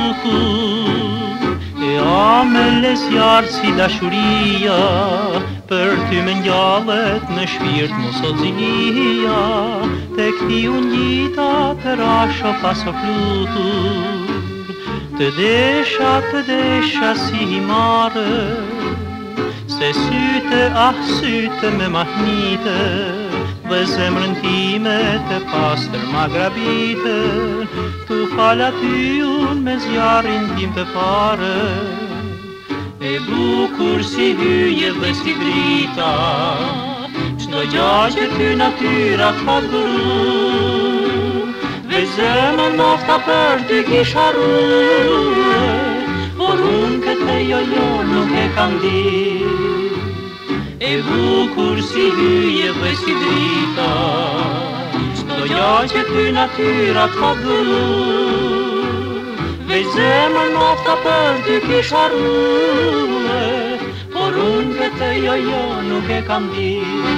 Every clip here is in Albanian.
bukur e amele zjarë si dashuria, për ty me njallet në shpirt mos o zilia, tek ti unë gjita të rasho paso flutur, të desha si himare, se syte syte me mahnite, dhe zemrën time të pastër ma grabite, tu fala ty unë me zjarin tim të pare, e bukur si hyje dhe si drita, çdo gjë që ty natyra ka dhuru, dhe zemrën nofta për ty kisha rrue, por unë këtë jo nuk e kam di. E bukur si hyje dhe si drita, çdo gjë që ty natyra ka dhuru, dhe zemrën nofta për ty kisha rrue, por unë këtë jo nuk e kam di.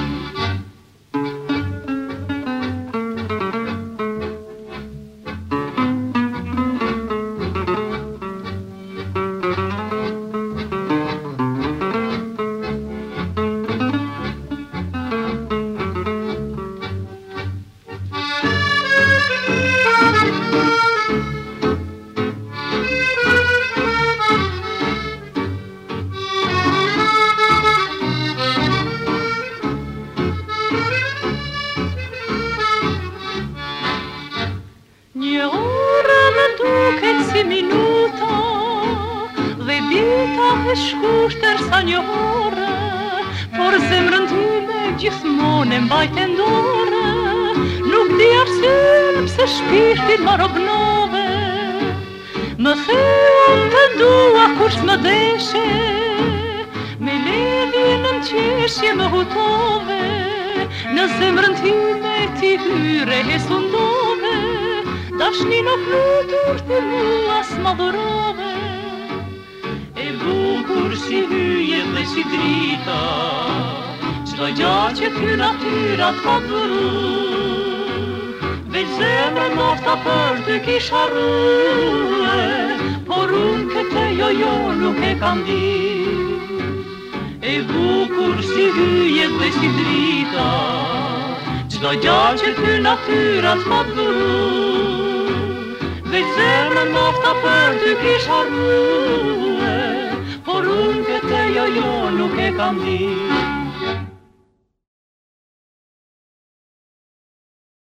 Një orë më duket si minuta, dhe dita e shkushtër sa një orë, por zemrën time gjithmonë e mbajt e ndore, nuk di arsyen pse shpirtin më rognove, më theun të dua kush më deshe, me levi në qeshje më hutove, në zemrën time ti hyre e sundove, dashni në flutur të mua s'ma dhurove, e bukur si hyje dhe si drita, çdo gjë që ty natyra t'ka dhuru, veç zemrën nofta për ty kisha rrue, por unë këtë jo nuk e kam di. E bukur si hyje dhe si drita, çdo gjë që ty natyra t'ka dhuru, veç zemrën nofta për ty kisha rrue, por unë këtë jo nuk e kam di.